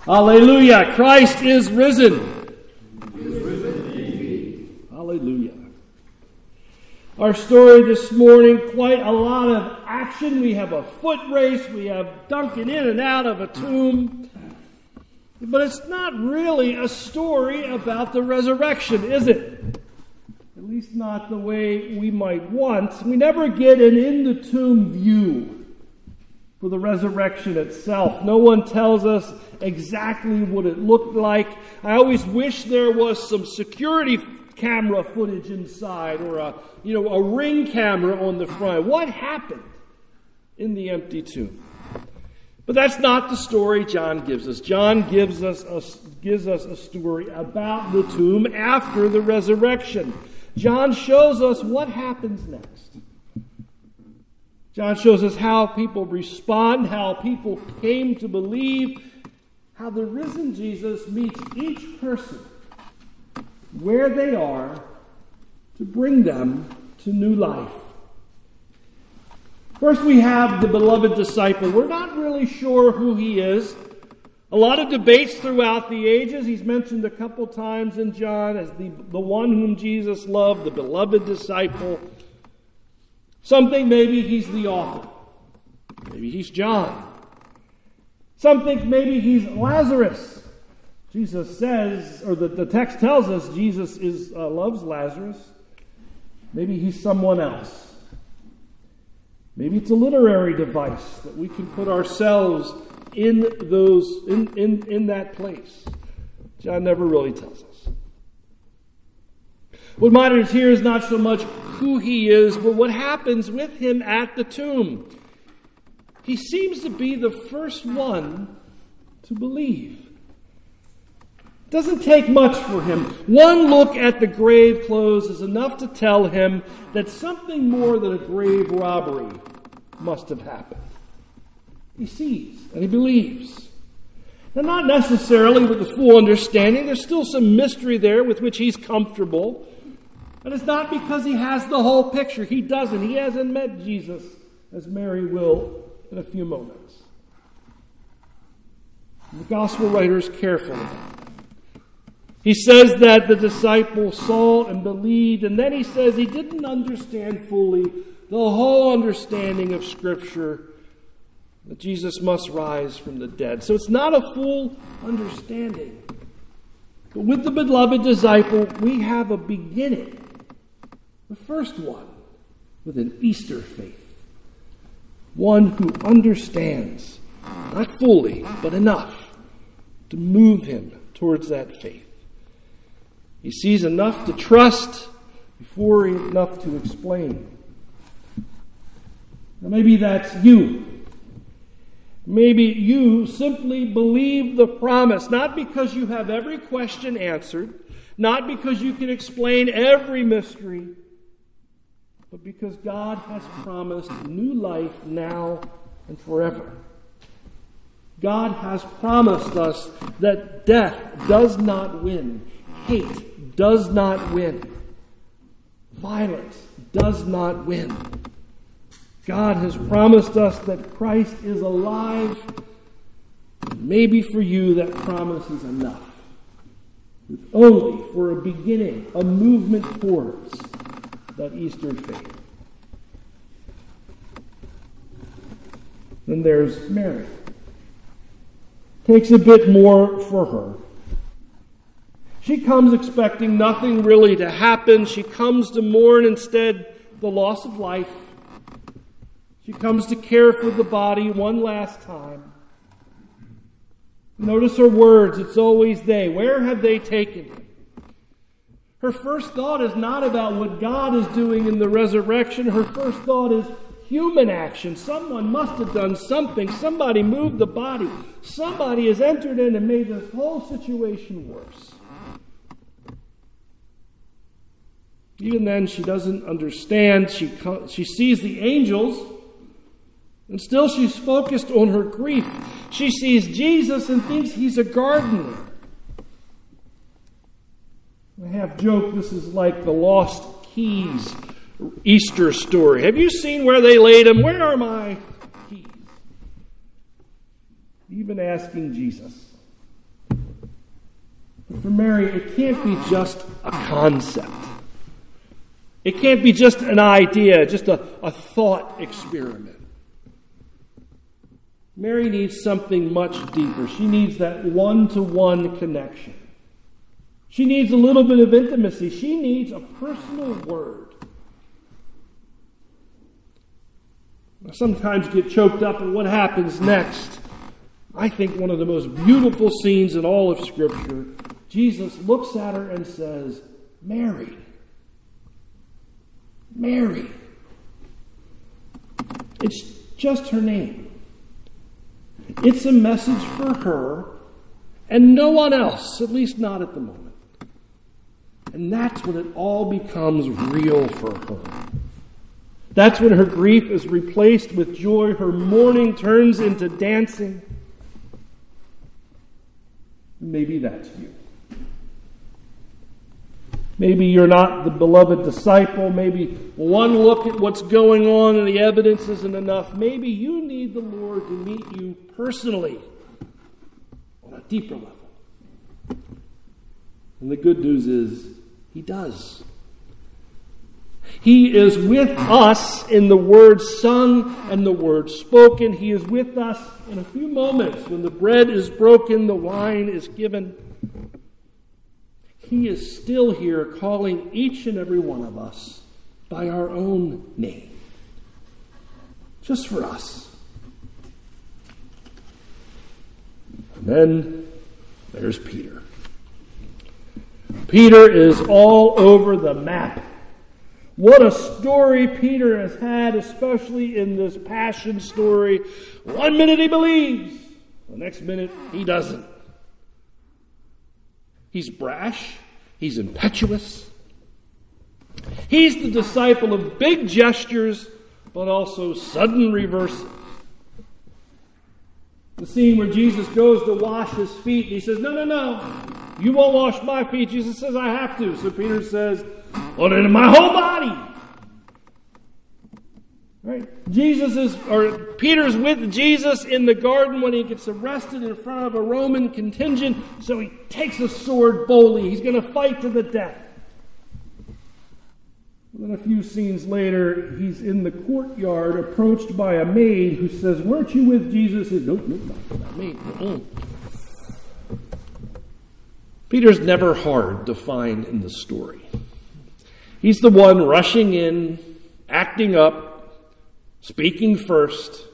Hallelujah! Christ is risen. He is risen indeed. Hallelujah. Our story this morning, quite a lot of action. We have a foot race. We have Duncan in and out of a tomb. But it's not really a story about the resurrection, is it? At least not the way we might want. We never get an in-the-tomb view for the resurrection itself. No one tells us exactly what it looked like. I always wish there was some security camera footage inside, or a ring camera on the front. What happened in the empty tomb? But that's not the story John gives us. John gives us a story about the tomb after the resurrection. John shows us what happens next. John shows us how people respond, how people came to believe, how the risen Jesus meets each person where they are to bring them to new life. First, we have the beloved disciple. We're not really sure who he is. A lot of debates throughout the ages. He's mentioned a couple times in John as the one whom Jesus loved, the beloved disciple. Some think maybe he's the author. Maybe he's John. Some think maybe he's Lazarus. Jesus says, or the text tells us Jesus loves Lazarus. Maybe he's someone else. Maybe it's a literary device that we can put ourselves in that place. John never really tells us. What matters here is not so much who he is, but what happens with him at the tomb. He seems to be the first one to believe. It doesn't take much for him. One look at the grave clothes is enough to tell him that something more than a grave robbery must have happened. He sees and he believes. Now, not necessarily with the full understanding. There's still some mystery there with which he's comfortable. And it's not because he has the whole picture. He doesn't. He hasn't met Jesus, as Mary will in a few moments. The gospel writer is careful about that. He says that the disciple saw and believed, and then he says he didn't understand fully the whole understanding of Scripture, that Jesus must rise from the dead. So it's not a full understanding. But with the beloved disciple, we have a beginning. The first one with an Easter faith. One who understands, not fully, but enough to move him towards that faith. He sees enough to trust before enough to explain. Now maybe that's you. Maybe you simply believe the promise, not because you have every question answered, not because you can explain every mystery, but because God has promised new life now and forever. God has promised us that death does not win. Hate does not win. Violence does not win. God has promised us that Christ is alive. Maybe for you that promise is enough. It's only for a beginning, a movement towards that Easter faith. Then there's Mary. Takes a bit more for her. She comes expecting nothing really to happen. She comes to mourn instead the loss of life. She comes to care for the body one last time. Notice her words. It's always they. Where have they taken him? Her first thought is not about what God is doing in the resurrection. Her first thought is human action. Someone must have done something. Somebody moved the body. Somebody has entered in and made this whole situation worse. Even then, she doesn't understand. She sees the angels, and still she's focused on her grief. She sees Jesus and thinks he's a gardener. I half joke this is like the Lost Keys Easter story. Have you seen where they laid him? Where are my keys? Even asking Jesus. For Mary, it can't be just a concept. It can't be just an idea, just a thought experiment. Mary needs something much deeper. She needs that one-to-one connection. She needs a little bit of intimacy. She needs a personal word. I sometimes get choked up at what happens next. I think one of the most beautiful scenes in all of Scripture, Jesus looks at her and says, Mary. Mary. It's just her name. It's a message for her and no one else, at least not at the moment. And that's when it all becomes real for her. That's when her grief is replaced with joy. Her mourning turns into dancing. Maybe that's you. Maybe you're not the beloved disciple. Maybe one look at what's going on and the evidence isn't enough. Maybe you need the Lord to meet you personally on a deeper level. And the good news is, He does. He is with us in the word sung and the word spoken. He is with us in a few moments when the bread is broken, the wine is given. He is still here calling each and every one of us by our own name. Just for us. And then there's Peter. Peter is all over the map. What a story Peter has had, especially in this passion story. 1 minute he believes, the next minute he doesn't. He's brash. He's impetuous. He's the disciple of big gestures, but also sudden reversals. The scene where Jesus goes to wash his feet, and he says, No. You won't wash my feet. Jesus says, I have to. So Peter says, well, then my whole body. Right? Peter's with Jesus in the garden when he gets arrested in front of a Roman contingent. So he takes a sword boldly. He's going to fight to the death. And then a few scenes later, he's in the courtyard approached by a maid who says, weren't you with Jesus? He says, nope, not me. Peter's never hard to find in the story. He's the one rushing in, acting up, speaking first.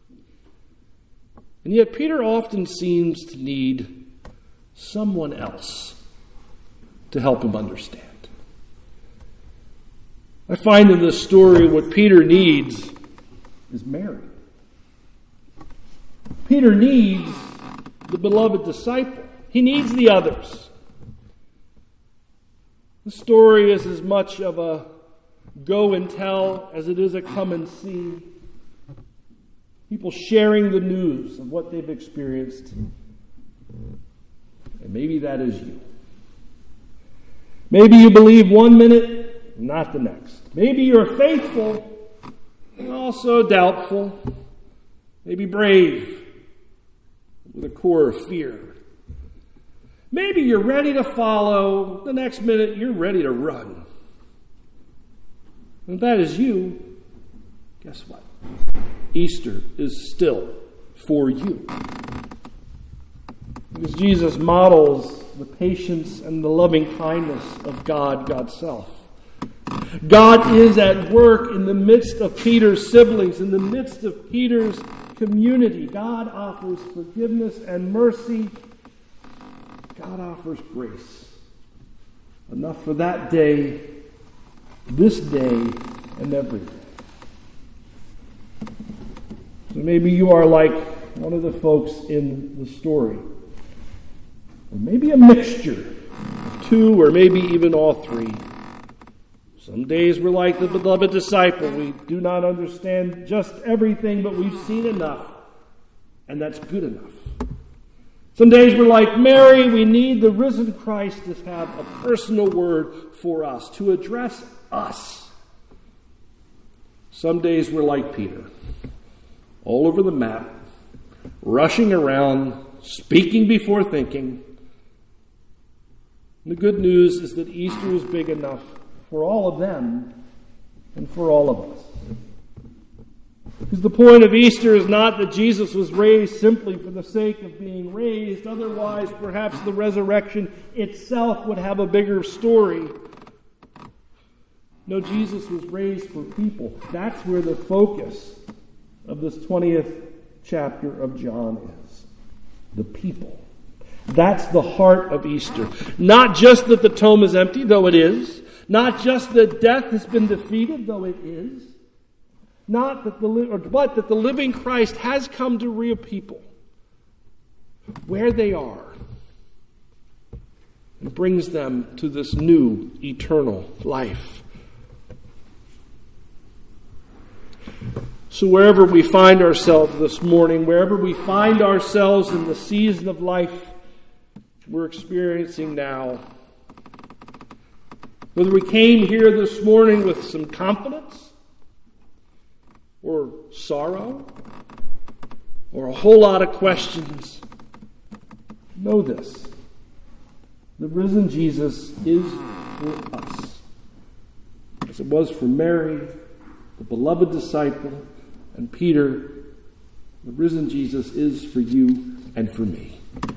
And yet Peter often seems to need someone else to help him understand. I find in this story what Peter needs is Mary. Peter needs the beloved disciple. He needs the others. The story is as much of a go and tell as it is a come and see. People sharing the news of what they've experienced. And maybe that is you. Maybe you believe 1 minute, not the next. Maybe you're faithful and also doubtful. Maybe brave with a core of fear. Maybe you're ready to follow. The next minute, you're ready to run. And if that is you, guess what? Easter is still for you. Because Jesus models the patience and the loving kindness of God's self. God is at work in the midst of Peter's siblings, in the midst of Peter's community. God offers forgiveness and mercy. God offers grace. Enough for that day, this day, and every day. So maybe you are like one of the folks in the story. Or maybe a mixture of two, or maybe even all three. Some days we're like the beloved disciple. We do not understand just everything, but we've seen enough. And that's good enough. Some days we're like Mary. We need the risen Christ to have a personal word for us, to address us. Some days we're like Peter, all over the map, rushing around, speaking before thinking. And the good news is that Easter is big enough for all of them and for all of us. Because the point of Easter is not that Jesus was raised simply for the sake of being raised. Otherwise, perhaps the resurrection itself would have a bigger story. No, Jesus was raised for people. That's where the focus of this 20th chapter of John is. The people. That's the heart of Easter. Not just that the tomb is empty, though it is. Not just that death has been defeated, though it is. But that the living Christ has come to real people where they are and brings them to this new eternal life. So wherever we find ourselves this morning, wherever we find ourselves in the season of life we're experiencing now, whether we came here this morning with some confidence or sorrow or a whole lot of questions, know this. The risen Jesus is for us, as it was for Mary, the beloved disciple, and Peter. The risen Jesus is for you and for me.